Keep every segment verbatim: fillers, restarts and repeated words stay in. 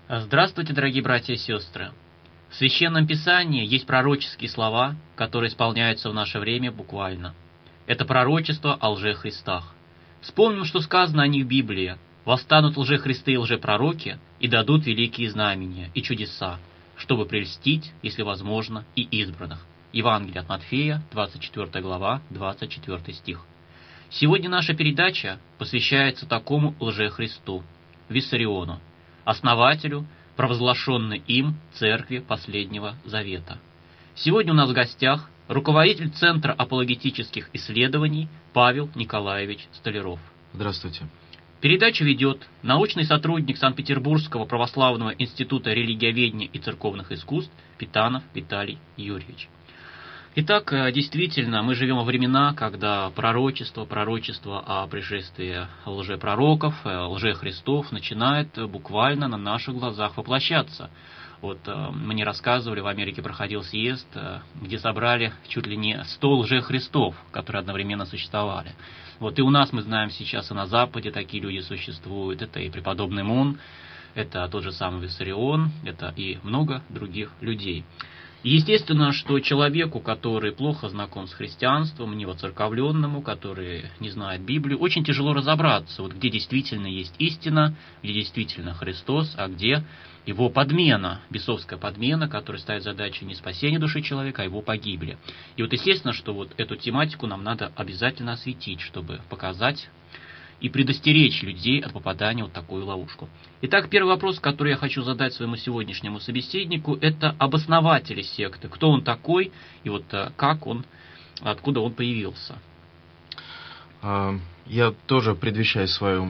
Здравствуйте, дорогие братья и сестры! В Священном Писании есть пророческие слова, которые исполняются в наше время буквально. Это пророчество о лжехристах. Вспомним, что сказано о них в Библии. «Восстанут лжехристы и лжепророки, и дадут великие знамения и чудеса, чтобы прельстить, если возможно, и избранных». Евангелие от Матфея, двадцать четвёртая глава, двадцать четвёртый стих. Сегодня наша передача посвящается такому лжехристу, Виссариону, основателю, провозглашенной им Церкви Последнего Завета. Сегодня у нас в гостях руководитель Центра апологетических исследований Павел Николаевич Столяров. Здравствуйте. Передачу ведет научный сотрудник Санкт-Петербургского православного института религиоведения и церковных искусств Питанов Виталий Юрьевич. Итак, действительно, мы живем во времена, когда пророчество, пророчество о пришествии лжепророков, лжехристов начинает буквально на наших глазах воплощаться. Вот мне рассказывали, в Америке проходил съезд, где собрали чуть ли не сто лжехристов, которые одновременно существовали. Вот и у нас, мы знаем, сейчас и на Западе такие люди существуют. Это и преподобный Мун, это тот же самый Виссарион, это и много других людей. Естественно, что человеку, который плохо знаком с христианством, невоцерковленному, который не знает Библию, очень тяжело разобраться, вот где действительно есть истина, где действительно Христос, а где его подмена, бесовская подмена, которая ставит задачу не спасения души человека, а его погибели. И вот естественно, что вот эту тематику нам надо обязательно осветить, чтобы показать и предостеречь людей от попадания в вот такую ловушку. Итак, первый вопрос, который я хочу задать своему сегодняшнему собеседнику, это об основателе секты. Кто он такой и вот как он, откуда он появился? Я тоже предвещаю свою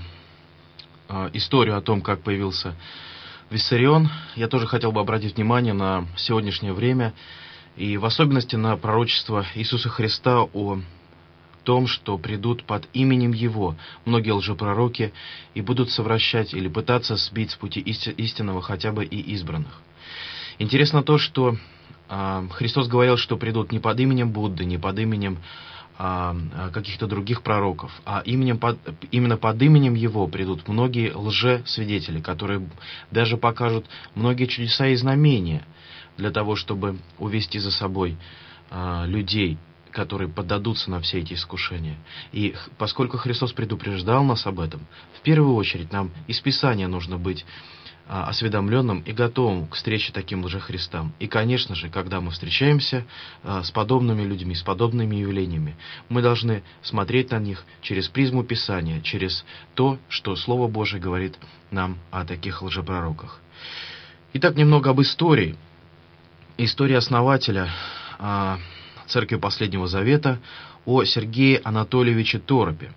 историю о том, как появился Виссарион. Я тоже хотел бы обратить внимание на сегодняшнее время и в особенности на пророчество Иисуса Христа о том, что придут под именем Его многие лжепророки и будут совращать или пытаться сбить с пути истинного хотя бы и избранных. Интересно то, что э, Христос говорил, что придут не под именем Будды, не под именем э, каких-то других пророков, а именем под, именно под именем Его придут многие лжесвидетели, которые даже покажут многие чудеса и знамения для того, чтобы увести за собой э, людей, которые поддадутся на все эти искушения. И поскольку Христос предупреждал нас об этом, в первую очередь нам из Писания нужно быть а, осведомленным и готовым к встрече таким лжехристам. И, конечно же, когда мы встречаемся а, с подобными людьми, с подобными явлениями, мы должны смотреть на них через призму Писания, через то, что Слово Божие говорит нам о таких лжепророках. Итак, немного об истории. История основателя а, Церкви Последнего Завета о Сергее Анатольевиче Торопе.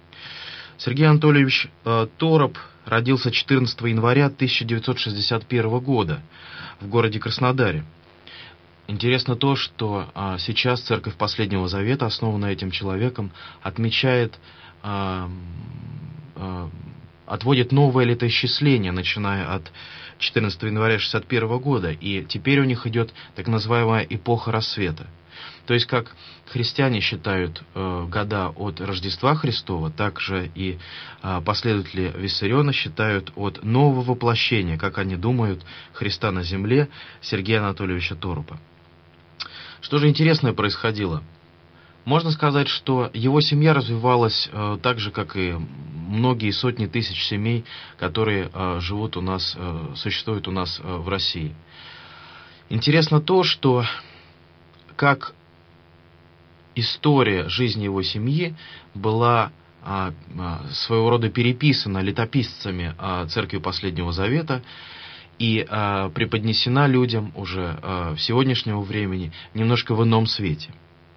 Сергей Анатольевич э, Тороп родился четырнадцатого января тысяча девятьсот шестьдесят первого года в городе Краснодаре. Интересно то, что э, сейчас Церковь Последнего Завета, основанная этим человеком, отмечает, э, э, отводит новое летоисчисление, начиная от четырнадцатого января шестьдесят первого года, и теперь у них идет так называемая эпоха рассвета. То есть, как христиане считают э, года от Рождества Христова, так же и э, последователи Виссариона считают от нового воплощения, как они думают, Христа на земле, Сергея Анатольевича Торопа. Что же интересное происходило? Можно сказать, что его семья развивалась э, так же, как и многие сотни тысяч семей, которые э, живут у нас, э, существуют у нас э, в России. Интересно то, что как история жизни его семьи была а, а, своего рода переписана летописцами а, Церкви Последнего Завета и а, преподнесена людям уже а, в сегодняшнего времени немножко в ином свете.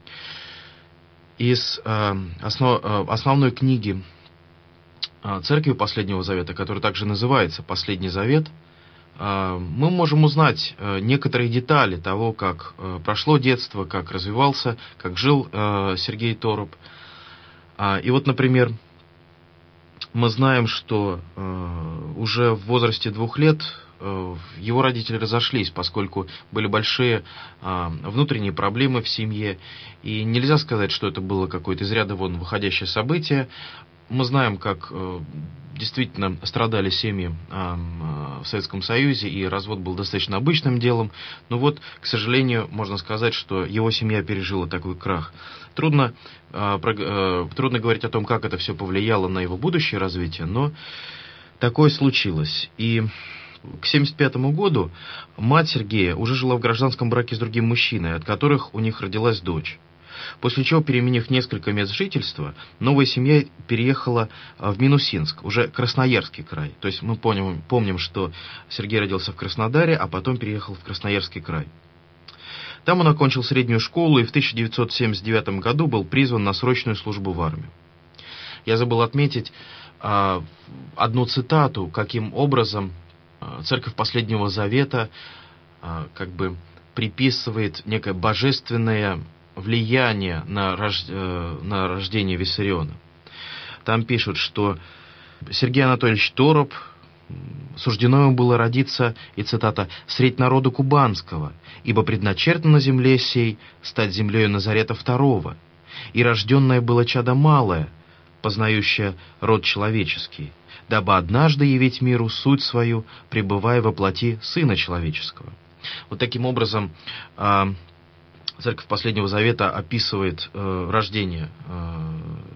Из а, основ, а, основной книги а, Церкви Последнего Завета, которая также называется «Последний Завет», мы можем узнать некоторые детали того, как прошло детство, как развивался, как жил Сергей Тороп. И вот, например, мы знаем, что уже в возрасте двух лет его родители разошлись, поскольку были большие внутренние проблемы в семье. И нельзя сказать, что это было какое-то из ряда вон выходящее событие. мы знаем, как э, действительно страдали семьи э, в Советском Союзе, и развод был достаточно обычным делом. Но вот, к сожалению, можно сказать, что его семья пережила такой крах. Трудно, э, про, э, трудно говорить о том, как это все повлияло на его будущее развитие, но такое случилось. И к семьдесят пятому году мать Сергея уже жила в гражданском браке с другим мужчиной, от которых у них родилась дочь. После чего, переменив несколько мест жительства, новая семья переехала в Минусинск, уже Красноярский край. То есть мы помним, помним, что Сергей родился в Краснодаре, а потом переехал в Красноярский край. Там он окончил среднюю школу и в тысяча девятьсот семьдесят девятом году был призван на срочную службу в армию. Я забыл отметить а, одну цитату, каким образом а, Церковь Последнего Завета а, как бы приписывает некое божественное влияние на, рож... на рождение Виссариона. Там пишут, что Сергей Анатольевич Тороп суждено ему было родиться, и цитата, «средь народа кубанского, ибо предначертано на земле сей стать землею Назарета второго, и рожденное было чадо малое, познающее род человеческий, дабы однажды явить миру суть свою, пребывая во плоти Сына Человеческого». Вот таким образом Церковь Последнего Завета описывает э, рождение э,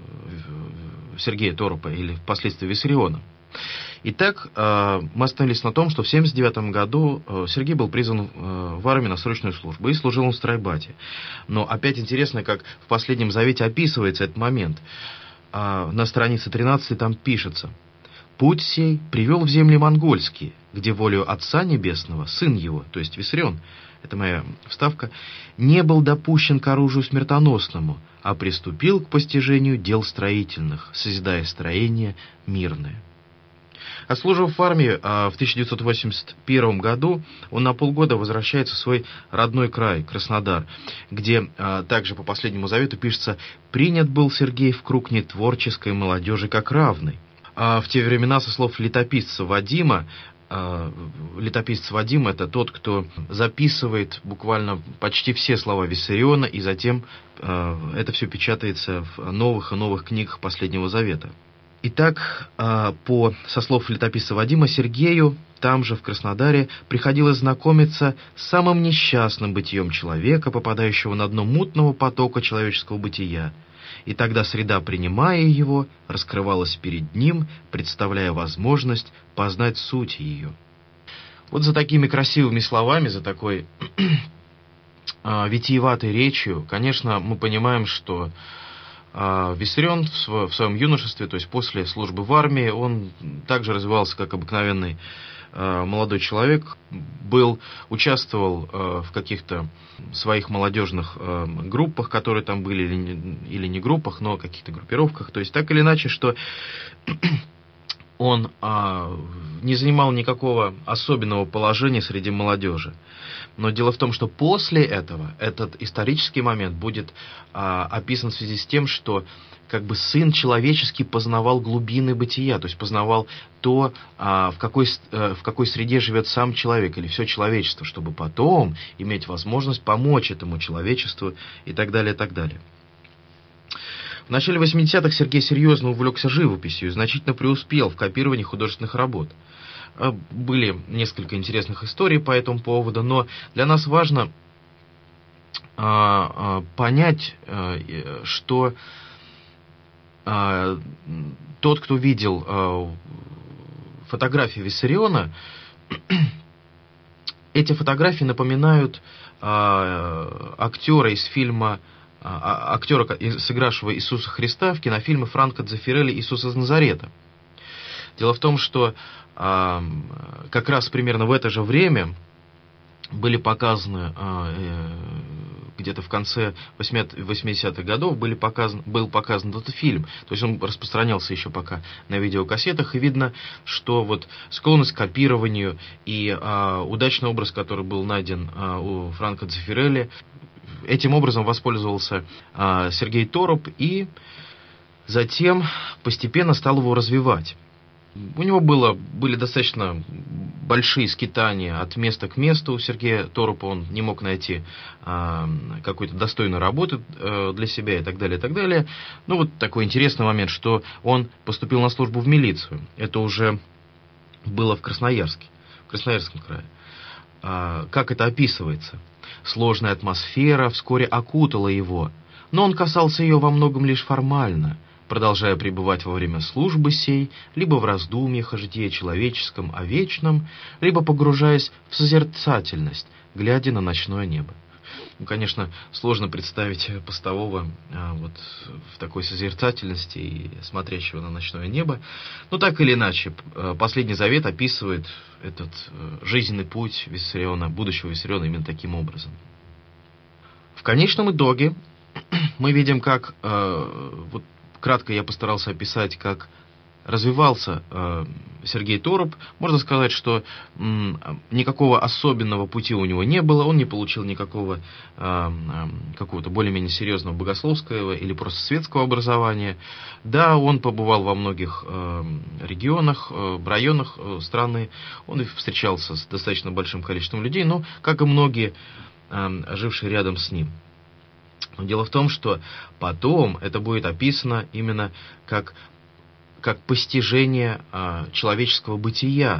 Сергея Торопа или впоследствии Виссариона. Итак, э, мы остановились на том, что в семьдесят девятом году э, Сергей был призван э, в армию на срочную службу и служил он в стройбате. Но опять интересно, как в Последнем Завете описывается этот момент. Э, на странице тринадцатой там пишется: «Путь сей привел в земли монгольские, где волею Отца Небесного, сын его, то есть Виссарион, это моя вставка, не был допущен к оружию смертоносному, а приступил к постижению дел строительных, созидая строение мирное». Отслужив в армии в тысяча девятьсот восемьдесят первом году, он на полгода возвращается в свой родной край, Краснодар, где также по Последнему Завету пишется: «Принят был Сергей в круг нетворческой молодежи как равный». А в те времена, со слов летописца Вадима, летописец Вадим — это тот, кто записывает буквально почти все слова Виссариона, и затем это все печатается в новых и новых книгах Последнего Завета. Итак, по, со слов летописца Вадима, Сергею там же, в Краснодаре, приходилось знакомиться с самым несчастным бытием человека, попадающего на дно мутного потока человеческого бытия. И тогда среда, принимая его, раскрывалась перед ним, представляя возможность познать суть ее. Вот за такими красивыми словами, за такой э, витиеватой речью, конечно, мы понимаем, что э, Виссарион в, св- в своем юношестве, то есть после службы в армии, он также развивался как обыкновенный э, молодой человек, был, участвовал э, в каких-то своих молодежных э, группах, которые там были, или не, или не группах, но каких-то группировках. То есть так или иначе, что он э, не занимал никакого особенного положения среди молодежи. Но дело в том, что после этого этот исторический момент будет э, описан в связи с тем, что как бы сын человеческий познавал глубины бытия, то есть познавал то, в какой, в какой среде живет сам человек или все человечество, чтобы потом иметь возможность помочь этому человечеству и так далее, и так далее. В начале восьмидесятых Сергей серьезно увлекся живописью и значительно преуспел в копировании художественных работ. Были несколько интересных историй по этому поводу, но для нас важно понять, что тот, кто видел э, фотографии Виссариона, эти фотографии напоминают э, актера из фильма, э, актера, сыгравшего Иисуса Христа в кинофильме Франко Дзеффирелли «Иисус из Назарета». Дело в том, что э, как раз примерно в это же время были показаны э, где-то в конце восьмидесятых годов были показан, был показан этот фильм. То есть он распространялся еще пока на видеокассетах, и видно, что вот склонность к копированию и а, удачный образ, который был найден а, у Франко Дзеффирелли, этим образом воспользовался а, Сергей Тороп и затем постепенно стал его развивать. У него было, были достаточно большие скитания от места к месту у Сергея Торопа, он не мог найти а, какой-то достойной работы а, для себя и так далее, и так далее. Ну, вот такой интересный момент, что он поступил на службу в милицию. Это уже было в Красноярске, в Красноярском крае. А, как это описывается? Сложная атмосфера вскоре окутала его, но он касался ее во многом лишь формально, продолжая пребывать во время службы сей, либо в раздумьях о житии человеческом, о вечном, либо погружаясь в созерцательность, глядя на ночное небо. Ну, конечно, сложно представить постового а, вот, в такой созерцательности и смотрящего на ночное небо. Но так или иначе, Последний Завет описывает этот жизненный путь Виссариона, будущего Виссариона именно таким образом. В конечном итоге мы видим, как э, вот, кратко я постарался описать, как развивался э, Сергей Тороп. Можно сказать, что м, никакого особенного пути у него не было, он не получил никакого э, э, какого-то более-менее серьезного богословского или просто светского образования. Да, он побывал во многих э, регионах, э, районах э, страны, он встречался с достаточно большим количеством людей, но, как и многие, э, жившие рядом с ним. Но дело в том, что потом это будет описано именно как, как постижение а, человеческого бытия.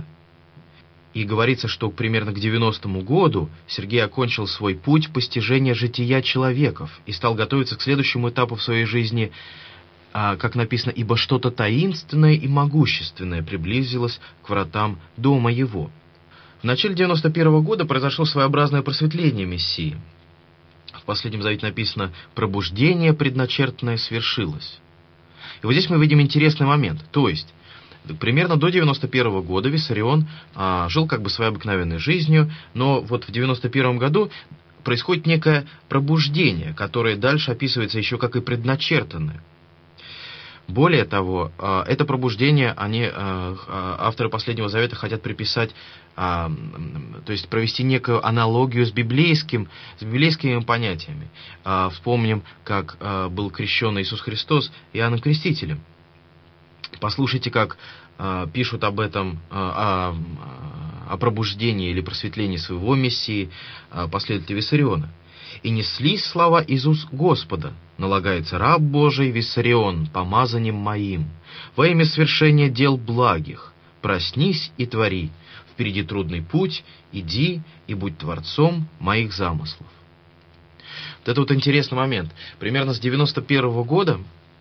И говорится, что примерно к девяностому году Сергей окончил свой путь постижения жития человеков и стал готовиться к следующему этапу в своей жизни, а, как написано, «Ибо что-то таинственное и могущественное приблизилось к вратам дома его». В начале девяносто первого года произошло своеобразное просветление Мессии. В Последнем Завете написано «пробуждение предначертанное свершилось». И вот здесь мы видим интересный момент. То есть, примерно до девяносто первого года Виссарион а, жил как бы своей обыкновенной жизнью, но вот в девяносто первом году происходит некое пробуждение, которое дальше описывается еще как и предначертанное. Более того, это пробуждение, они, авторы Последнего Завета, хотят приписать, то есть провести некую аналогию с библейским, с библейскими понятиями. Вспомним, как был крещен Иисус Христос Иоанном Крестителем. Послушайте, как пишут об этом, о, о пробуждении или просветлении своего Мессии последователи Виссариона. «И неслись слова из уст Господа, налагается раб Божий Виссарион помазанием моим, во имя свершения дел благих, проснись и твори, впереди трудный путь, иди и будь творцом моих замыслов». Вот это вот интересный момент. Примерно с девяносто первого года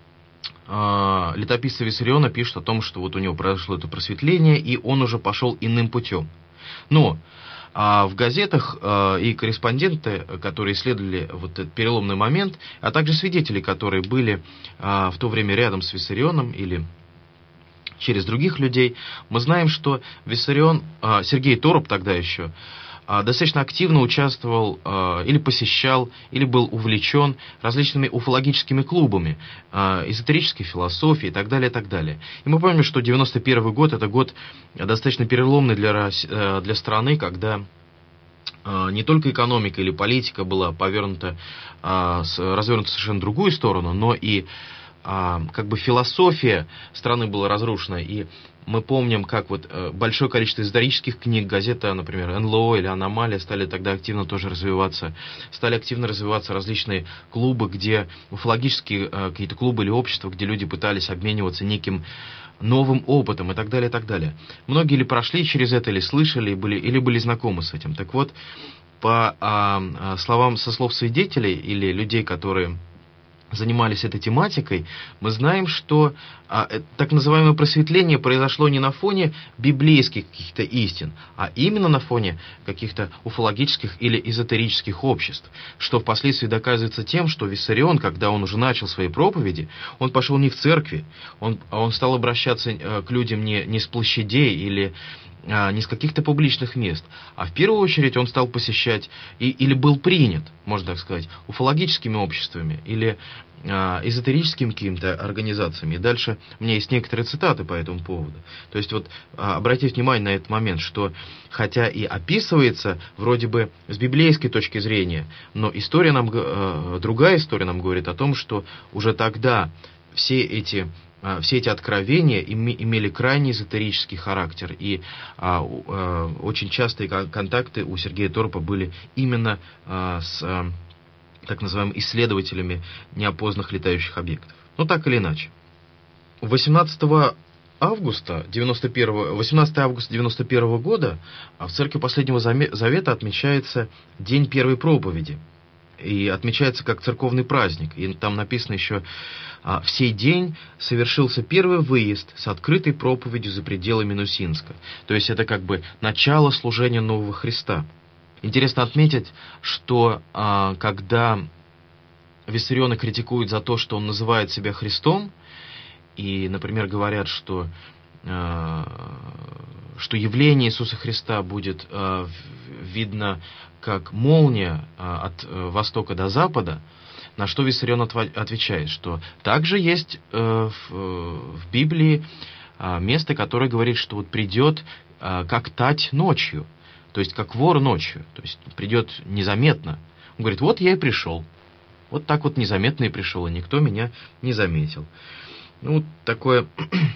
э, летописцы Виссариона пишут о том, что вот у него произошло это просветление, и он уже пошел иным путем. Но А в газетах э, и корреспонденты, которые исследовали вот этот переломный момент, а также свидетели, которые были э, в то время рядом с Виссарионом или через других людей, мы знаем, что Виссарион, э, Сергей Тороп тогда еще, э, достаточно активно участвовал э, или посещал, или был увлечен различными уфологическими клубами, э, эзотерической философией и так далее, и так далее. И мы помним, что девяносто первый год – это год достаточно переломный для, э, для страны, когда э, не только экономика или политика была повернута, э, с, развернута в совершенно другую сторону, но и э, как бы философия страны была разрушена. И мы помним, как вот большое количество исторических книг, газета, например, эн эл о или «Аномалия» стали тогда активно тоже развиваться. Стали активно развиваться различные клубы, где уфологические какие-то клубы или общества, где люди пытались обмениваться неким новым опытом и так далее, и так далее. Многие ли прошли через это, или слышали, были, или были знакомы с этим. Так вот, по а, словам, со слов свидетелей или людей, которые занимались этой тематикой, мы знаем, что а, так называемое просветление произошло не на фоне библейских каких-то истин, а именно на фоне каких-то уфологических или эзотерических обществ, что впоследствии доказывается тем, что Виссарион, когда он уже начал свои проповеди, он пошел не в церкви, он, он стал обращаться к людям не, не с площадей или не с каких-то публичных мест, а в первую очередь он стал посещать и, или был принят, можно так сказать, уфологическими обществами или а, эзотерическими какими-то организациями. И дальше у меня есть некоторые цитаты по этому поводу. То есть вот а, обратите внимание на этот момент, что хотя и описывается вроде бы с библейской точки зрения, но история нам, а, другая история нам говорит о том, что уже тогда все эти все эти откровения имели крайне эзотерический характер, и а, а, очень частые контакты у Сергея Торпа были именно а, с а, так называемыми исследователями неопознанных летающих объектов. Ну, так или иначе. восемнадцатого августа девяносто первого, восемнадцатого августа девяносто первого года в Церкви Последнего Завета отмечается День Первой Проповеди. И отмечается как церковный праздник. И там написано еще: «В сей день совершился первый выезд с открытой проповедью за пределы Минусинска». То есть это как бы начало служения нового Христа. Интересно отметить, что когда виссарионы критикуют за то, что он называет себя Христом, и, например, говорят, что что явление Иисуса Христа будет э, видно как молния э, от э, востока до запада, на что Виссарион отвечает, что также есть э, в, в Библии э, место, которое говорит, что вот придет э, как тать ночью, то есть как вор ночью, то есть придет незаметно. Он говорит: вот я и пришел, вот так вот незаметно и пришел, и никто меня не заметил. Ну, такое...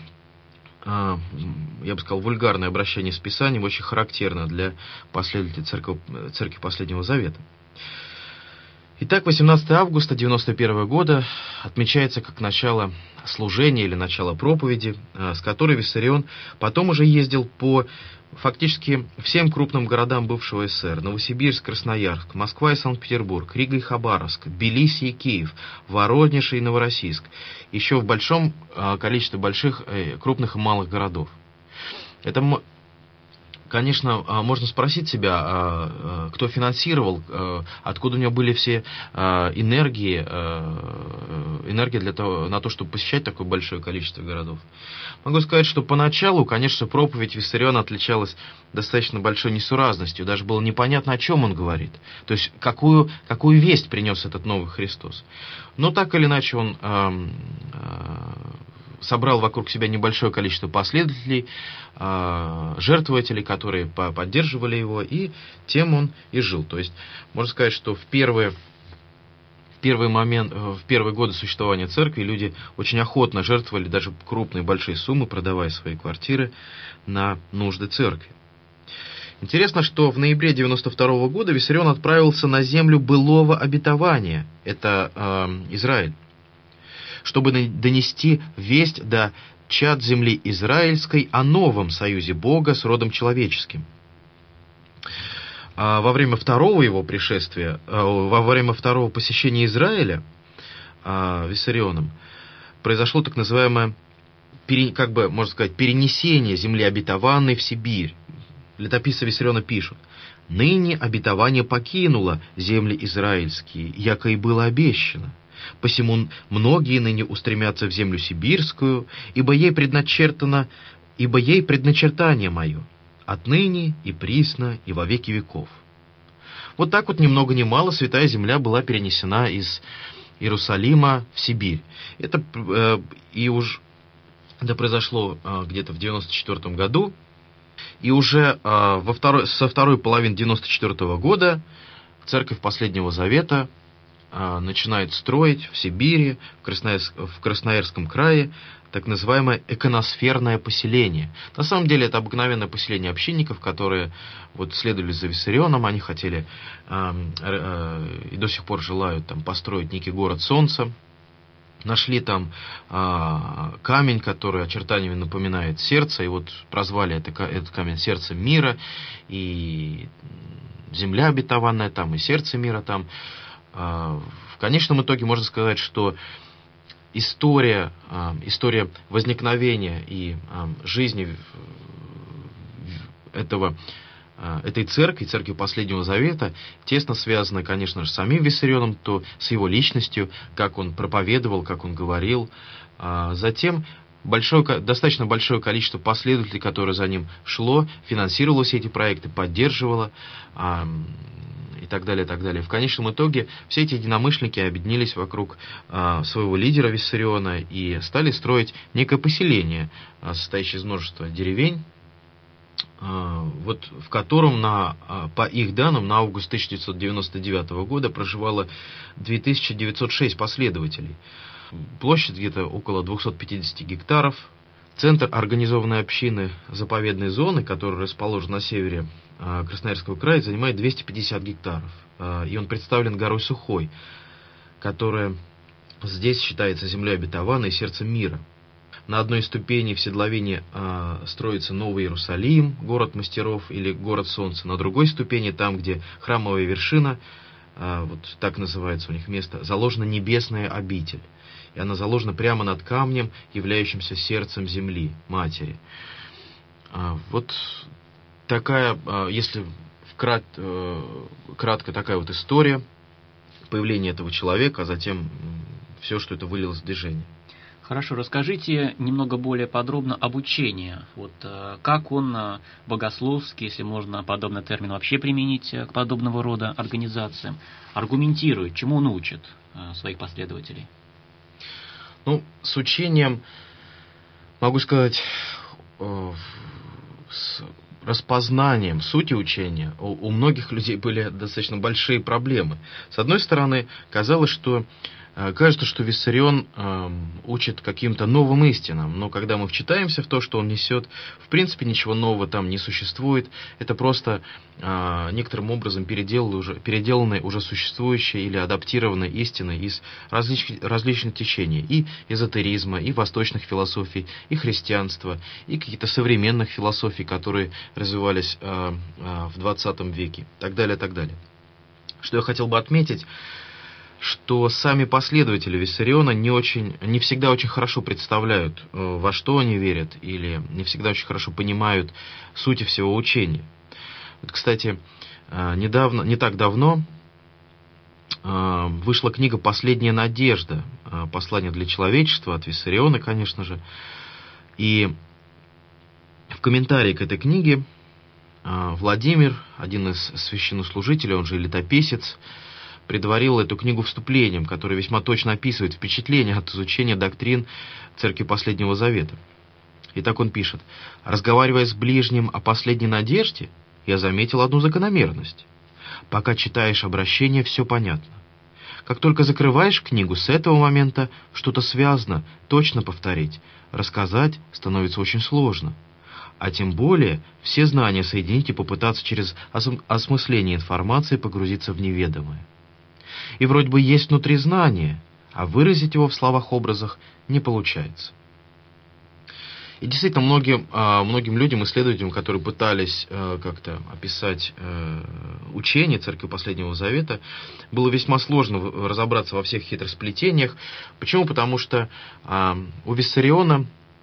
я бы сказал, вульгарное обращение с Писанием, очень характерно для последователей церкви, церкви Последнего Завета. Итак, восемнадцатого августа девяносто первого года отмечается как начало служения или начало проповеди, с которой Виссарион потом уже ездил по фактически всем крупным городам бывшего СССР: Новосибирск, Красноярск, Москва и Санкт-Петербург, Рига и Хабаровск, Тбилиси и Киев, Воронеж и Новороссийск, еще в большом количестве больших, крупных и малых городов. Это, конечно, можно спросить себя, кто финансировал, откуда у него были все энергии, энергия для того, на то, чтобы посещать такое большое количество городов. Могу сказать, что поначалу, конечно, проповедь Виссариона отличалась достаточно большой несуразностью, даже было непонятно, о чем он говорит, то есть какую, какую весть принес этот новый Христос. Но так или иначе он э, э, собрал вокруг себя небольшое количество последователей, э, жертвователей, которые поддерживали его, и тем он и жил. То есть можно сказать, что в первые В первый момент, в первые годы существования церкви люди очень охотно жертвовали даже крупные большие суммы, продавая свои квартиры на нужды церкви. Интересно, что в ноябре девяносто второго года Виссарион отправился на землю былого обетования, это э, Израиль, чтобы донести весть до чад земли израильской о новом союзе Бога с родом человеческим. Во время второго его пришествия, во время второго посещения Израиля Виссарионом произошло так называемое, как бы, можно сказать, перенесение земли обетованной в Сибирь. Летописцы Виссариона пишут: «Ныне обетование покинуло земли израильские, яко и было обещано. Посему многие ныне устремятся в землю сибирскую, ибо ей предначертано, ибо ей предначертание мое. Отныне и присно и во веки веков». Вот так вот ни много ни мало Святая Земля была перенесена из Иерусалима в Сибирь. Это э, и уж это произошло э, где-то в девяносто четвёртом году, и уже э, во второй, со второй половины девяносто четвёртого года Церковь Последнего Завета э, начинает строить в Сибири, в, Красноярск, в Красноярском крае, так называемое иконосферное поселение. На самом деле это обыкновенное поселение общинников, которые вот следовали за Виссарионом, они хотели э, э, и до сих пор желают там построить некий город солнца. Нашли там э, камень, который очертаниями напоминает сердце, и вот прозвали это, этот камень сердцем мира, и земля обетованная там, и сердце мира там. Э, в конечном итоге можно сказать, что История, история возникновения и жизни этого, этой церкви, церкви Последнего Завета, тесно связана, конечно же, с самим Виссарионом, то с его личностью, как он проповедовал, как он говорил. Затем большое, достаточно большое количество последователей, которое за ним шло, финансировало все эти проекты, поддерживало, и так далее, и так далее. В конечном итоге все эти единомышленники объединились вокруг а, своего лидера Виссариона и стали строить некое поселение, а, состоящее из множества деревень, а, вот, в котором, на, а, по их данным, на август тысяча девятьсот девяносто девятого года проживало две тысячи девятьсот шесть последователей. Площадь где-то около двухсот пятидесяти гектаров. Центр организованной общины заповедной зоны, которая расположена на севере Красноярского края, занимает двести пятьдесят гектаров. И он представлен горой Сухой, которая здесь считается землей обетованной и сердцем мира. На одной из ступеней в седловине э, строится Новый Иерусалим, город мастеров или город солнца. На другой ступени, там, где храмовая вершина, э, вот так называется у них место, заложена небесная обитель. И она заложена прямо над камнем, являющимся сердцем земли, матери. Э, вот такая, э, если вкрат, э, кратко такая вот история появления этого человека, а затем все, что это вылилось в движение. Хорошо, расскажите немного более подробно об учении. Вот, как он богословски, если можно подобный термин вообще применить к подобного рода организациям, аргументирует, чему он учит своих последователей? Ну, с учением, могу сказать, с распознанием сути учения у, у многих людей были достаточно большие проблемы. С одной стороны, казалось, что Кажется, что Виссарион э, учит каким-то новым истинам, но когда мы вчитаемся в то, что он несет, в принципе ничего нового там не существует. Это просто э, некоторым образом переделанные уже, переделанные уже существующие или адаптированные истины из различ, различных течений, и эзотеризма, и восточных философий, и христианства, и каких-то современных философий, которые развивались э, э, в двадцатом веке, и так далее, так далее. Что я хотел бы отметить, что сами последователи Виссариона не, очень, не всегда очень хорошо представляют, во что они верят, или не всегда очень хорошо понимают суть всего учения. Вот, кстати, недавно, не так давно вышла книга «Последняя надежда», послание для человечества от Виссариона, конечно же. И в комментарии к этой книге Владимир, один из священнослужителей, он же летописец, предварил эту книгу вступлением, которое весьма точно описывает впечатление от изучения доктрин Церкви Последнего Завета. И так он пишет: «Разговаривая с ближним о последней надежде, я заметил одну закономерность. Пока читаешь обращение, все понятно. Как только закрываешь книгу, с этого момента что-то связано, точно повторить, рассказать становится очень сложно. А тем более все знания соединить и попытаться через осмысление информации погрузиться в неведомое. И вроде бы есть внутри знание, а выразить его в словах-образах не получается». И действительно, многим, многим людям, исследователям, которые пытались как-то описать учение Церкви Последнего Завета, было весьма сложно разобраться во всех хитросплетениях. Почему? Потому что у Виссариона,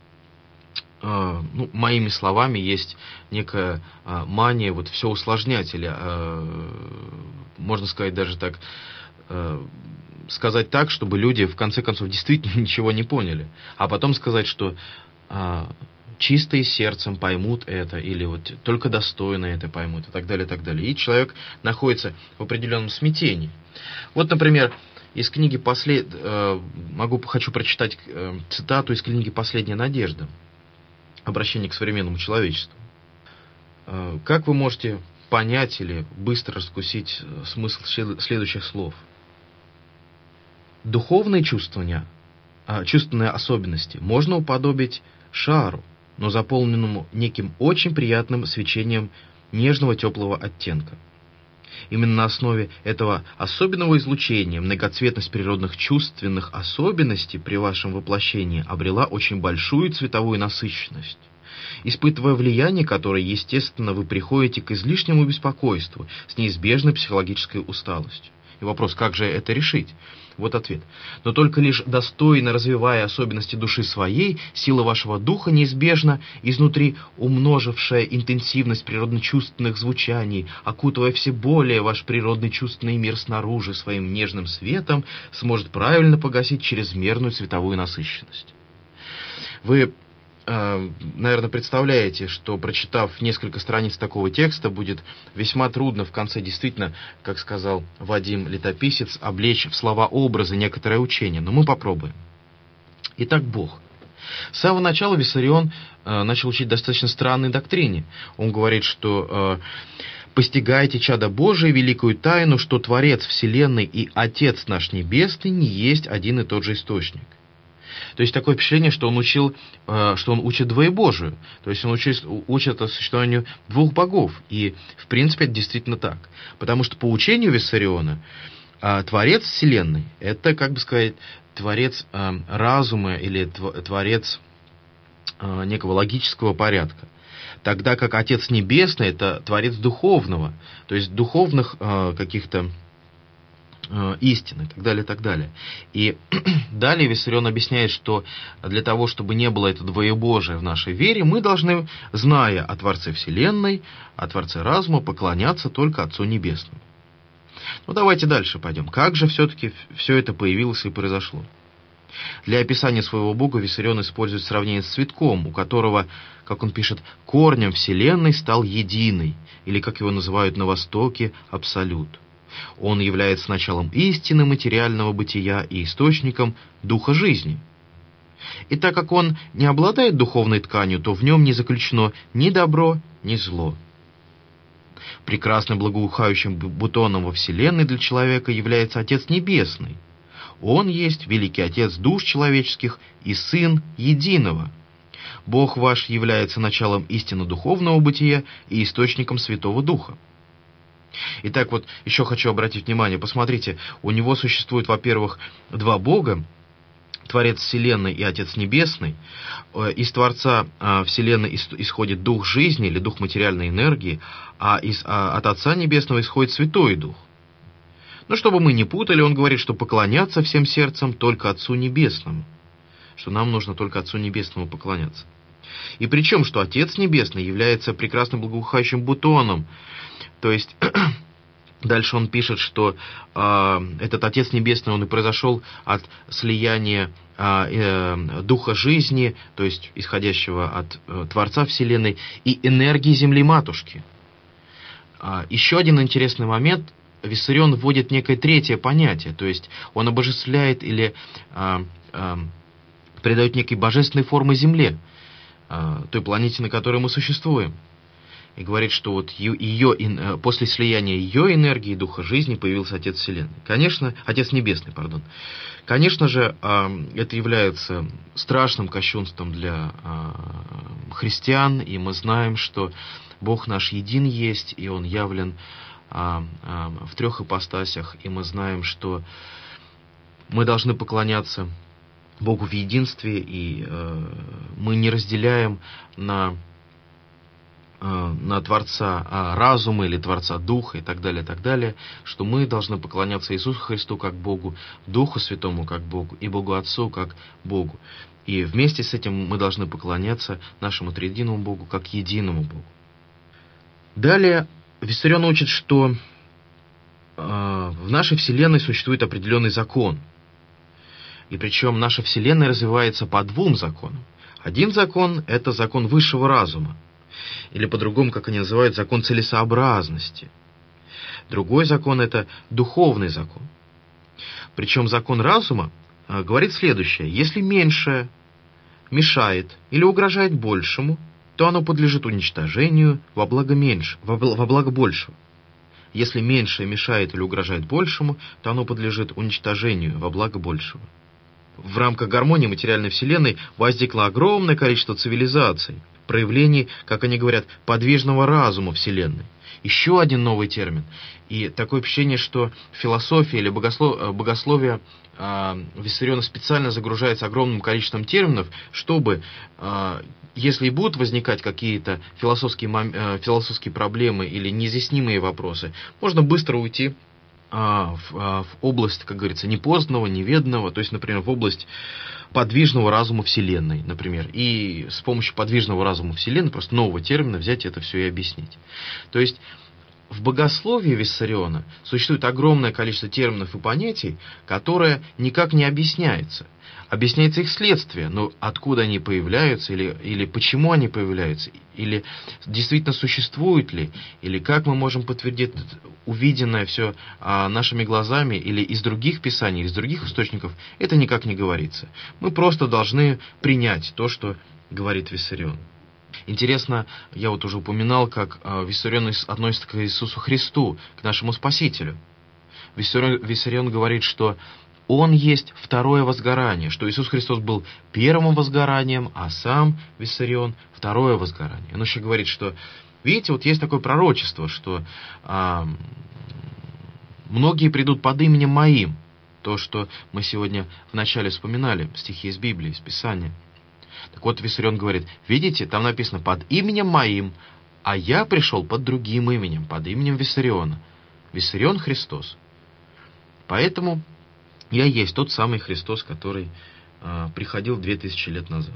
ну, моими словами, есть некая мания вот все усложнять, или, можно сказать даже так, сказать так, чтобы люди в конце концов действительно ничего не поняли, а потом сказать, что а, чистые сердцем поймут это, или вот только достойные это поймут, и так далее, и так далее. И человек находится в определенном смятении. Вот, например, из книги послед... могу, хочу прочитать цитату из книги «Последняя надежда», обращение к современному человечеству. Как вы можете понять или быстро раскусить смысл следующих слов? Духовные чувствования, чувственные особенности можно уподобить шару, но заполненному неким очень приятным свечением нежного теплого оттенка. Именно на основе этого особенного излучения многоцветность природных чувственных особенностей при вашем воплощении обрела очень большую цветовую насыщенность, испытывая влияние которое, естественно, вы приходите к излишнему беспокойству с неизбежной психологической усталостью. И вопрос, как же это решить? Вот ответ. Но только лишь достойно развивая особенности души своей, сила вашего духа неизбежно, изнутри умножившая интенсивность природно-чувственных звучаний, окутывая все более ваш природный чувственный мир снаружи своим нежным светом, сможет правильно погасить чрезмерную цветовую насыщенность. Вы, наверное, представляете, что, прочитав несколько страниц такого текста, будет весьма трудно в конце действительно, как сказал Вадим Летописец, облечь в слова-образы некоторое учение, но мы попробуем. Итак, Бог. С самого начала Виссарион э, начал учить достаточно странной доктрине. Он говорит, что э, «постигайте, чадо Божие, великую тайну, что Творец Вселенной и Отец наш Небесный не есть один и тот же источник». То есть такое впечатление, что он учил, что он учит двоебожию. То есть он учит, учит о существованию двух богов. И, в принципе, это действительно так. Потому что по учению Виссариона Творец Вселенной — это, как бы сказать, Творец разума или Творец некого логического порядка. Тогда как Отец Небесный — это Творец духовного, то есть духовных каких-то истины, и так далее, и так далее. И далее Виссарион объясняет, что для того, чтобы не было это двоебожие в нашей вере, мы должны, зная о Творце Вселенной, о Творце разума, поклоняться только Отцу Небесному. Ну, давайте дальше пойдем. Как же все-таки все это появилось и произошло? Для описания своего Бога Виссарион использует сравнение с цветком, у которого, как он пишет, корнем Вселенной стал единый, или, как его называют на Востоке, абсолют. Он является началом истины материального бытия и источником духа жизни. И так как он не обладает духовной тканью, то в нем не заключено ни добро, ни зло. Прекрасно благоухающим бутоном во Вселенной для человека является Отец Небесный. Он есть великий Отец душ человеческих и Сын Единого. Бог ваш является началом истинно духовного бытия и источником Святого Духа. Итак, вот еще хочу обратить внимание, посмотрите, у него существует, во-первых, два Бога, Творец Вселенной и Отец Небесный. Из Творца Вселенной исходит Дух жизни или Дух материальной энергии, а из, от Отца Небесного исходит Святой Дух. Но чтобы мы не путали, он говорит, что поклоняться всем сердцем только Отцу Небесному, что нам нужно только Отцу Небесному поклоняться. И причем, что Отец Небесный является прекрасно благоухающим бутоном. То есть, дальше он пишет, что э, этот Отец Небесный, он и произошел от слияния э, э, Духа жизни, то есть исходящего от э, Творца Вселенной, и энергии Земли-Матушки. Э, еще один интересный момент. Виссарион вводит некое третье понятие, то есть он обожествляет или э, э, придает некие божественные формы Земле, э, той планете, на которой мы существуем. И говорит, что вот ее, после слияния ее энергии и духа жизни появился Отец Вселенной. Конечно, Отец Небесный, пардон. Конечно же, это является страшным кощунством для христиан, и мы знаем, что Бог наш един есть, и Он явлен в трех ипостасях, и мы знаем, что мы должны поклоняться Богу в единстве, и мы не разделяем на на Творца разума или Творца Духа и так далее, и так далее, что мы должны поклоняться Иисусу Христу как Богу, Духу Святому как Богу и Богу Отцу как Богу. И вместе с этим мы должны поклоняться нашему триединому Богу как единому Богу. Далее Виссарион учит, что э, в нашей Вселенной существует определенный закон. И причем наша Вселенная развивается по двум законам. Один закон – это закон высшего разума, или по-другому, как они называют, закон целесообразности. Другой закон – это духовный закон. Причем закон разума говорит следующее. Если меньшее мешает или угрожает большему, то оно подлежит уничтожению во благо, меньше, во благо большего. Если меньшее мешает или угрожает большему, то оно подлежит уничтожению во благо большего. В рамках гармонии материальной Вселенной возникло огромное количество цивилизаций, проявлений, как они говорят, подвижного разума Вселенной. Еще один новый термин. И такое впечатление, что философия или богослов... богословие э, Виссариона специально загружается огромным количеством терминов, чтобы, э, если и будут возникать какие-то философские, э, философские проблемы или неизъяснимые вопросы, можно быстро уйти в, в область, как говорится, непознанного, неведанного, то есть, например, в область подвижного разума Вселенной, например. И с помощью подвижного разума Вселенной, просто нового термина, взять это все и объяснить. То есть, в богословии Виссариона существует огромное количество терминов и понятий, которые никак не объясняются. Объясняется их следствие, но откуда они появляются, или, или почему они появляются, или действительно существуют ли, или как мы можем подтвердить увиденное все а, нашими глазами, или из других писаний, или из других источников, это никак не говорится. Мы просто должны принять то, что говорит Виссарион. Интересно, я вот уже упоминал, как а, Виссарион относится к Иисусу Христу, к нашему Спасителю. Виссарион, Виссарион говорит, что Он есть второе возгорание, что Иисус Христос был первым возгоранием, а сам Виссарион второе возгорание. Он еще говорит, что, видите, вот есть такое пророчество, что а, многие придут под именем Моим. То, что мы сегодня вначале вспоминали, стихи из Библии, из Писания. Так вот, Виссарион говорит, видите, там написано «под именем Моим», а я пришел под другим именем, под именем Виссариона. Виссарион Христос. Поэтому я есть тот самый Христос, который э, приходил две тысячи лет назад.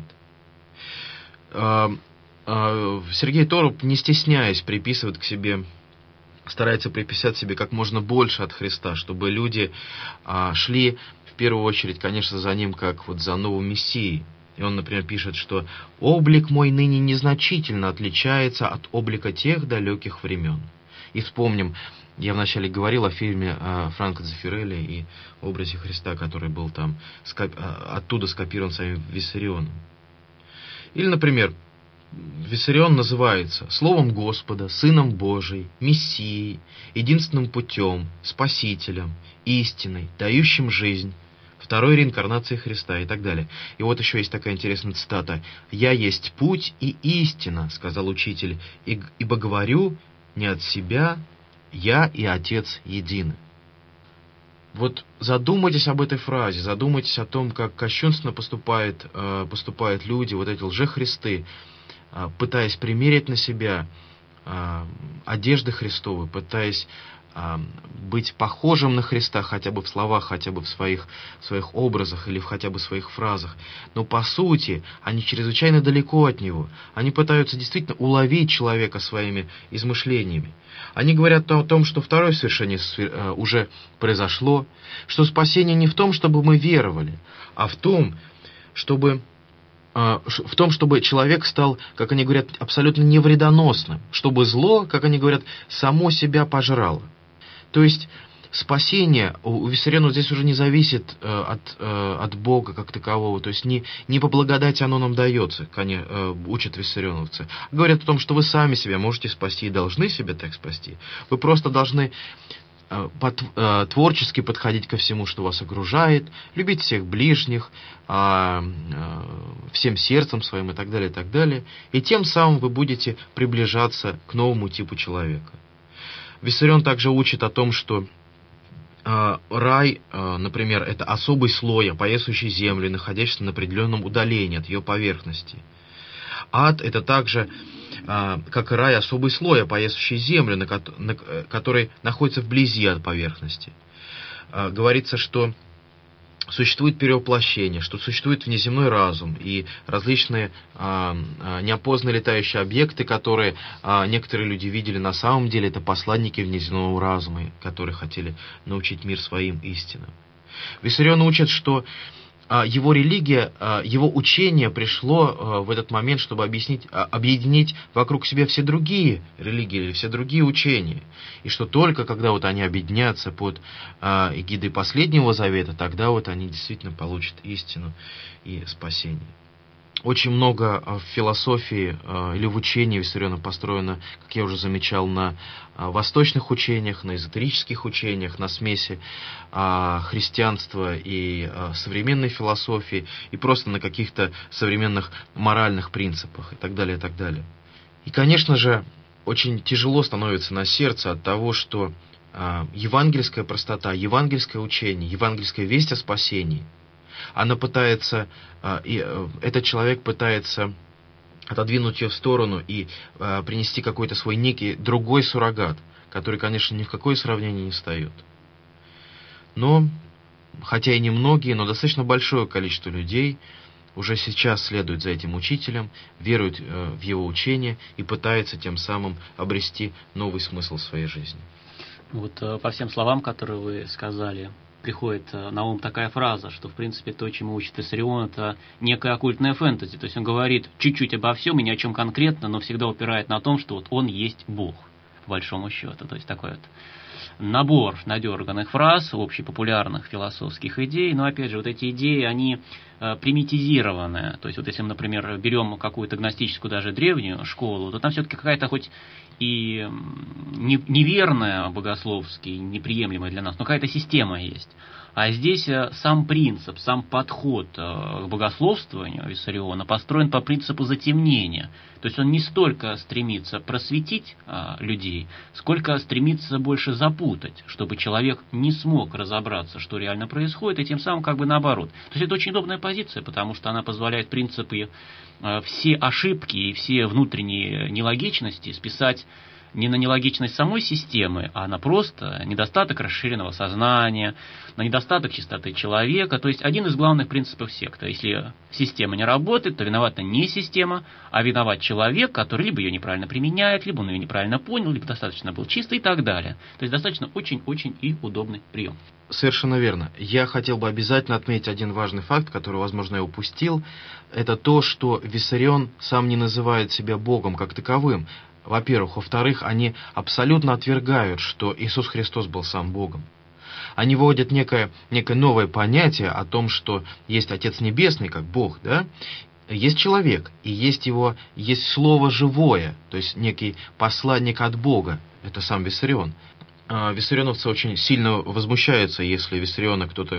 Э, э, Сергей Торуп, не стесняясь, приписывает к себе, старается приписать себе как можно больше от Христа, чтобы люди э, шли в первую очередь, конечно, за Ним, как вот за новым Мессией. И он, например, пишет, что «облик мой ныне незначительно отличается от облика тех далеких времен». И вспомним, я вначале говорил о фильме Франко Дзеффирелли и образе Христа, который был там, оттуда скопирован самим Виссарионом. Или, например, Виссарион называется Словом Господа, Сыном Божиим, Мессией, единственным путем, Спасителем, истиной, дающим жизнь, второй реинкарнацией Христа и так далее. И вот еще есть такая интересная цитата. «Я есть путь и истина, — сказал Учитель, — ибо говорю не от себя, я и Отец едины». Вот задумайтесь об этой фразе, задумайтесь о том, как кощунственно поступают, поступают люди, вот эти лжехристы, пытаясь примерить на себя одежды Христовы, пытаясь быть похожим на Христа хотя бы в словах, хотя бы в своих, в своих образах или в хотя бы в своих фразах. Но по сути они чрезвычайно далеко от Него. Они пытаются действительно уловить человека своими измышлениями. Они говорят о том, что второе совершение уже произошло, что спасение не в том, чтобы мы веровали, а в том, чтобы... в том, чтобы человек стал, как они говорят, абсолютно невредоносным, чтобы зло, как они говорят, само себя пожрало. То есть спасение у Виссариона здесь уже не зависит от, от Бога как такового, то есть не, не по благодати оно нам дается, как они учат виссарионовцы. Говорят о том, что вы сами себя можете спасти и должны себя так спасти. Вы просто должны творчески подходить ко всему, что вас окружает, любить всех ближних, всем сердцем своим и так далее, и так далее. И тем самым вы будете приближаться к новому типу человека. Виссарион также учит о том, что рай, например, это особый слой, опоясывающий землю, находящийся на определенном удалении от ее поверхности. Ад — это также, как и рай, особый слой, опоясывающий землю, на который находится вблизи от поверхности. Говорится, что существует перевоплощение, что существует внеземной разум и различные неопознанные летающие объекты, которые некоторые люди видели, на самом деле это посланники внеземного разума, которые хотели научить мир своим истинам. Виссарион учит, что его религия, его учение пришло в этот момент, чтобы объяснить, объединить вокруг себя все другие религии или все другие учения. И что только когда вот они объединятся под эгидой последнего завета, тогда вот они действительно получат истину и спасение. Очень много в философии или в учении Виссариона построено, как я уже замечал, на восточных учениях, на эзотерических учениях, на смеси христианства и современной философии, и просто на каких-то современных моральных принципах и так далее, и так далее. И, конечно же, очень тяжело становится на сердце от того, что евангельская простота, евангельское учение, евангельская весть о спасении, она пытается, и этот человек пытается отодвинуть ее в сторону и принести какой-то свой некий другой суррогат, который, конечно, ни в какое сравнение не встает. Но, хотя и немногие, но достаточно большое количество людей уже сейчас следует за этим учителем, верует в его учение и пытается тем самым обрести новый смысл в своей жизни. Вот по всем словам, которые вы сказали, приходит на ум такая фраза, что, в принципе, то, чему учит Виссарион, это некая оккультная фэнтези. То есть он говорит чуть-чуть обо всем и ни о чем конкретно, но всегда упирает на том, что вот он есть Бог, по большому счету. То есть такой вот набор надерганных фраз, общепопулярных философских идей, но опять же, вот эти идеи, они примитизированные. То есть, вот если мы, например, берем какую-то гностическую, даже древнюю школу, то там все-таки какая-то хоть и неверная богословски, неприемлемая для нас, но какая-то система есть. А здесь сам принцип, сам подход к богословствованию Виссариона построен по принципу затемнения. То есть он не столько стремится просветить людей, сколько стремится больше запутать, чтобы человек не смог разобраться, что реально происходит, и тем самым как бы наоборот. То есть это очень удобная позиция, потому что она позволяет в принципе все ошибки и все внутренние нелогичности списать не на нелогичность самой системы, а на просто недостаток расширенного сознания, на недостаток чистоты человека. То есть один из главных принципов секты. Если система не работает, то виновата не система, а виноват человек, который либо ее неправильно применяет, либо он ее неправильно понял, либо достаточно был чистый и так далее. То есть достаточно очень-очень и удобный прием. Совершенно верно. Я хотел бы обязательно отметить один важный факт, который, возможно, я упустил. Это то, что Виссарион сам не называет себя Богом как таковым. Во-первых. Во-вторых, они абсолютно отвергают, что Иисус Христос был сам Богом. Они вводят некое, некое новое понятие о том, что есть Отец Небесный, как Бог, да? Есть человек, и есть его, есть Слово живое, то есть некий посланник от Бога. Это сам Виссарион. Виссарионовцы очень сильно возмущаются, если Виссариона кто-то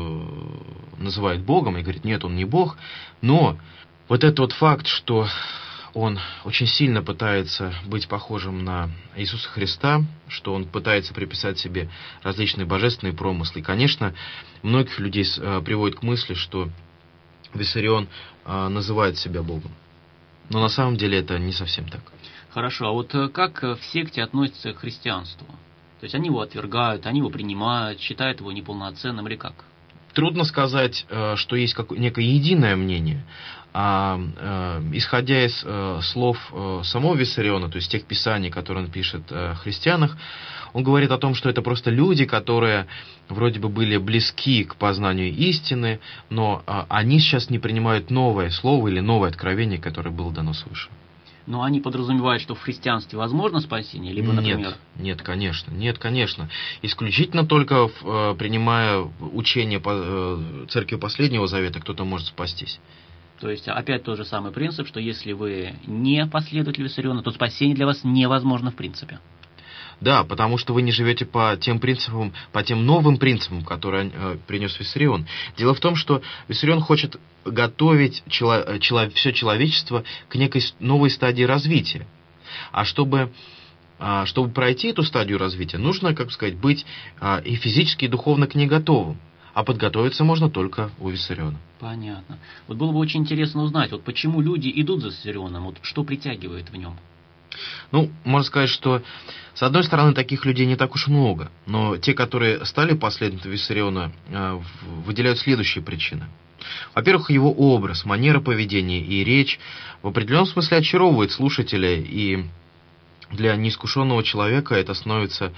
э, называет Богом и говорит, нет, он не Бог. Но вот этот вот факт, что он очень сильно пытается быть похожим на Иисуса Христа, что он пытается приписать себе различные божественные промыслы. И, конечно, многих людей приводит к мысли, что Виссарион называет себя Богом. Но на самом деле это не совсем так. Хорошо, а вот как в секте относятся к христианству? То есть они его отвергают, они его принимают, считают его неполноценным или как? Трудно сказать, что есть некое единое мнение. А, исходя из слов самого Виссариона, то есть тех писаний, которые он пишет о христианах, он говорит о том, что это просто люди, которые вроде бы были близки к познанию истины, но они сейчас не принимают новое слово или новое откровение, которое было дано свыше. Но они подразумевают, что в христианстве возможно спасение, либо, например... Нет, нет, конечно, нет, конечно. Исключительно только в, принимая учение по, Церкви Последнего Завета, кто-то может спастись. То есть опять тот же самый принцип, что если вы не последователь Виссариона, то спасение для вас невозможно в принципе. Да, потому что вы не живете по тем принципам, по тем новым принципам, которые э, принес Виссарион. Дело в том, что Виссарион хочет готовить чело, чело, все человечество к некой новой стадии развития. А чтобы, э, чтобы пройти эту стадию развития, нужно, как сказать, быть э, и физически, и духовно к ней готовым. А подготовиться можно только у Виссариона. Понятно. Вот было бы очень интересно узнать, вот почему люди идут за Виссарионом, вот что притягивает в нем? Ну, можно сказать, что с одной стороны таких людей не так уж много, но те, которые стали последователями Виссариона, выделяют следующие причины. Во-первых, его образ, манера поведения и речь в определенном смысле очаровывает слушателя, и для неискушенного человека это становится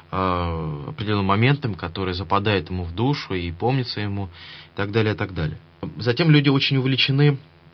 э, определенным моментом, который западает ему в душу и помнится ему, и так далее, и так далее. Затем люди очень увлечены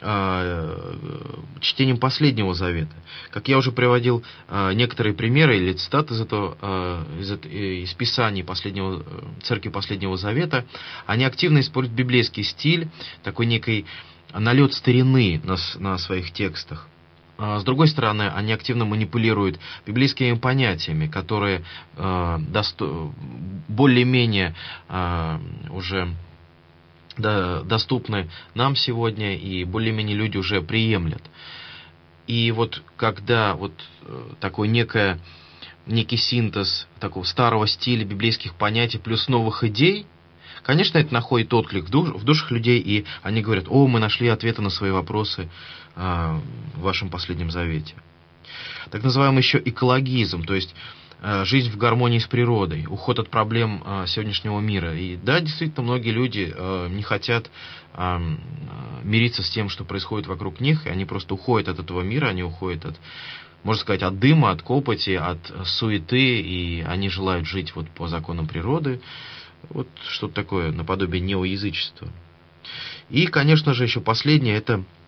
чтением Последнего Завета. Как я уже приводил некоторые примеры или цитаты из этого, из, из Писаний последнего, Церкви Последнего Завета, они активно используют библейский стиль, такой некий налет старины на, на своих текстах. С другой стороны, они активно манипулируют библейскими понятиями, которые досто... более-менее уже доступны нам сегодня, и более-менее люди уже приемлят. И вот когда вот такой некое, некий синтез такого старого стиля библейских понятий плюс новых идей, конечно, это находит отклик в, душ, в душах людей, и они говорят, о, мы нашли ответы на свои вопросы э, в вашем Последнем Завете. Так называемый еще экологизм, то есть жизнь в гармонии с природой, уход от проблем а, сегодняшнего мира. И да, действительно, многие люди а, не хотят а, мириться с тем, что происходит вокруг них, и они просто уходят от этого мира, они уходят от, можно сказать, от дыма, от копоти, от суеты, и они желают жить вот по законам природы. Вот что-то такое наподобие неоязычества. И, конечно же, еще последнее, это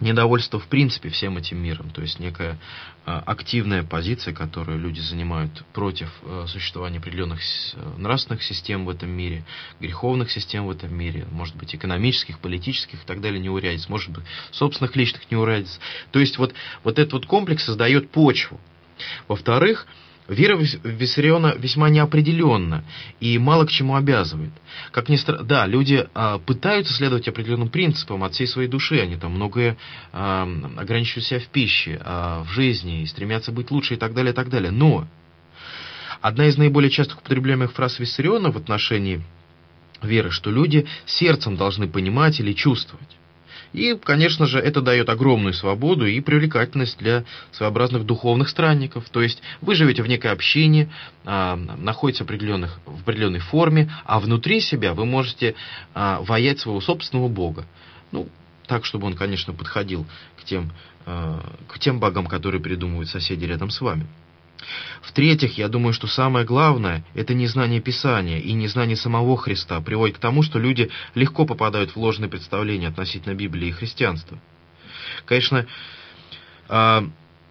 недовольство в принципе всем этим миром, то есть некая э, активная позиция, которую люди занимают против э, существования определенных э, нравственных систем в этом мире, греховных систем в этом мире, может быть, экономических, политических и так далее, неурядиц, может быть, собственных личных неурядиц. То есть вот, вот этот вот комплекс создает почву. Во-вторых, вера Виссариона весьма неопределенна и мало к чему обязывает. Как ни странно, да, люди а, пытаются следовать определенным принципам от всей своей души, они там многое а, ограничивают себя в пище, а, в жизни, и стремятся быть лучше и так далее, и так далее. Но одна из наиболее частых употребляемых фраз Виссариона в отношении веры, что люди сердцем должны понимать или чувствовать. И, конечно же, это дает огромную свободу и привлекательность для своеобразных духовных странников. То есть вы живете в некой общине, а, находитесь в, определенных, в определенной форме, а внутри себя вы можете а, воять своего собственного Бога. Ну, так, чтобы он, конечно, подходил к тем, а, к тем богам, которые придумывают соседи рядом с вами. В-третьих, я думаю, что самое главное – это незнание Писания и незнание самого Христа приводит к тому, что люди легко попадают в ложные представления относительно Библии и христианства. Конечно, как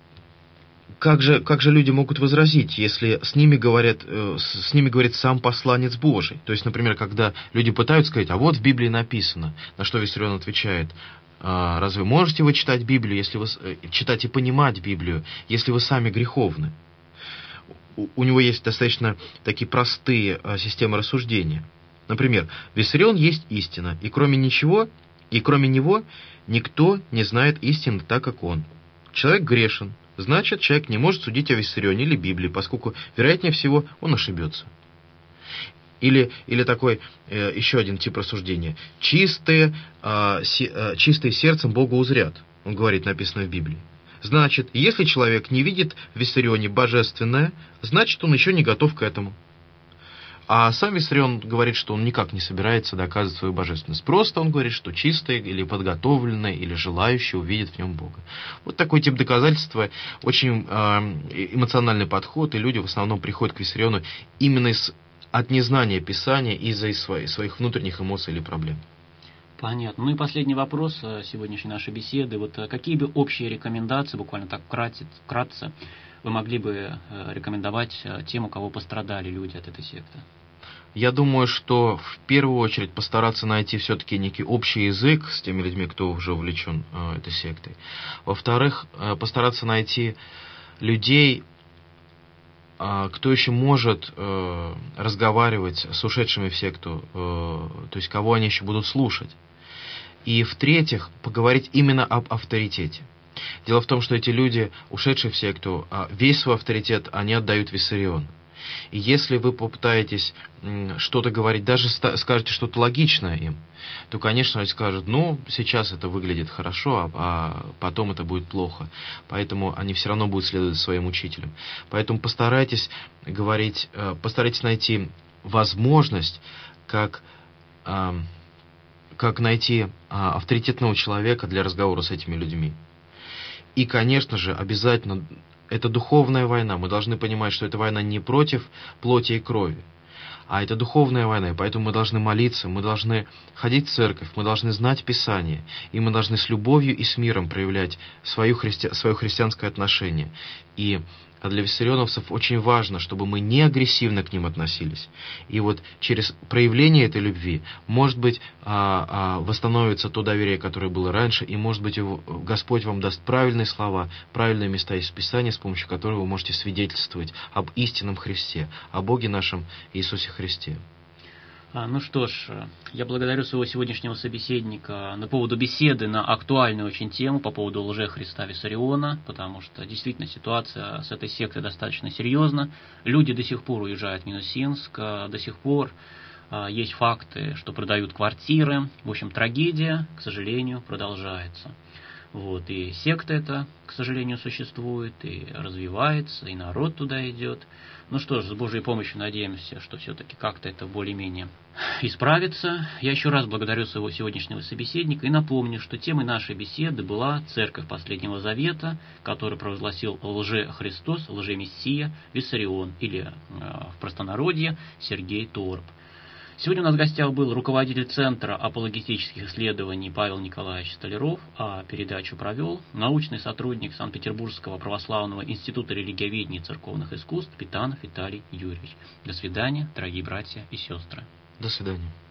же, как же люди могут возразить, если с ними, говорят, с ними говорит сам посланец Божий? То есть, например, когда люди пытаются сказать, а вот в Библии написано, на что Виссарион отвечает, разве можете вы читать Библию, если вы, читать и понимать Библию, если вы сами греховны? У него есть достаточно такие простые системы рассуждения. Например, Виссарион есть истина, и кроме ничего, и кроме него никто не знает истины так, как он. Человек грешен, значит, человек не может судить о Виссарионе или Библии, поскольку, вероятнее всего, он ошибется. Или, или такой э, еще один тип рассуждения. Чистые, э, се, э, чистые сердцем Бога узрят, он говорит, написано в Библии. Значит, если человек не видит в Виссарионе божественное, значит, он еще не готов к этому. А сам Виссарион говорит, что он никак не собирается доказывать свою божественность. Просто он говорит, что чистый или подготовленный, или желающий увидит в нем Бога. Вот такой тип доказательства, очень э, эмоциональный подход, и люди в основном приходят к Виссариону именно из, от незнания Писания из-за своих, своих внутренних эмоций или проблем. Понятно. Ну и последний вопрос сегодняшней нашей беседы. Вот какие бы общие рекомендации, буквально так вкратце, вкратце, вы могли бы рекомендовать тем, у кого пострадали люди от этой секты? Я думаю, что в первую очередь постараться найти все-таки некий общий язык с теми людьми, кто уже увлечен э, этой сектой. Во-вторых, э, постараться найти людей, э, кто еще может э, разговаривать с ушедшими в секту, э, то есть кого они еще будут слушать. И в-третьих, поговорить именно об авторитете. Дело в том, что эти люди, ушедшие в секту, весь свой авторитет они отдают Виссариону. И если вы попытаетесь что-то говорить, даже скажете что-то логичное им, то, конечно, они скажут, ну, сейчас это выглядит хорошо, а потом это будет плохо. Поэтому они все равно будут следовать своим учителям. Поэтому постарайтесь говорить, постарайтесь найти возможность, как... как найти а, авторитетного человека для разговора с этими людьми. И, конечно же, обязательно, это духовная война. Мы должны понимать, что эта война не против плоти и крови, а это духовная война, и поэтому мы должны молиться, мы должны ходить в церковь, мы должны знать Писание, и мы должны с любовью и с миром проявлять свое, христи... свое христианское отношение. И А для виссарионовцев очень важно, чтобы мы не агрессивно к ним относились. И вот через проявление этой любви, может быть, восстановится то доверие, которое было раньше, и, может быть, Господь вам даст правильные слова, правильные места из Писания, с помощью которых вы можете свидетельствовать об истинном Христе, о Боге нашем Иисусе Христе. Ну что ж, я благодарю своего сегодняшнего собеседника на поводу беседы на актуальную очень тему по поводу лже-Христа Виссариона, потому что действительно ситуация с этой сектой достаточно серьезна. Люди до сих пор уезжают в Минусинск, до сих пор есть факты, что продают квартиры. В общем, трагедия, к сожалению, продолжается. Вот, и секта эта, к сожалению, существует, и развивается, и народ туда идет. Ну что ж, с Божьей помощью надеемся, что все-таки как-то это более-менее исправится. Я еще раз благодарю своего сегодняшнего собеседника и напомню, что темой нашей беседы была Церковь Последнего Завета, которую провозгласил лже-Христос, лже-Мессия Виссарион, или в простонародье Сергей Торп. Сегодня у нас в гостях был руководитель Центра апологетических исследований Павел Николаевич Столяров, а передачу провел научный сотрудник Санкт-Петербургского православного института религиоведения и церковных искусств Питанов Виталий Юрьевич. До свидания, дорогие братья и сестры. До свидания.